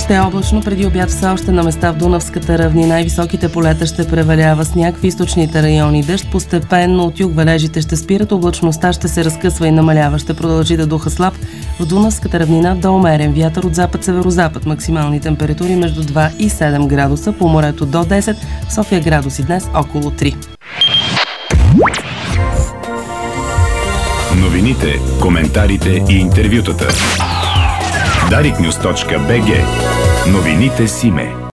Ще е облачно, преди обяд все още на места в Дунавската равнина и високите полета ще превалява сняг, в източните райони дъжд. Постепенно от юг валежите ще спират, облачността ще се разкъсва и намалява. Ще продължи да духа слаб в Дунавската равнина до умерен вятър от запад-северозапад. Максимални температури между 2 и 7 градуса, по морето до 10, в София градуси днес около 3. Новините, коментарите и интервютата. Dariknews.bg. Новините Симе.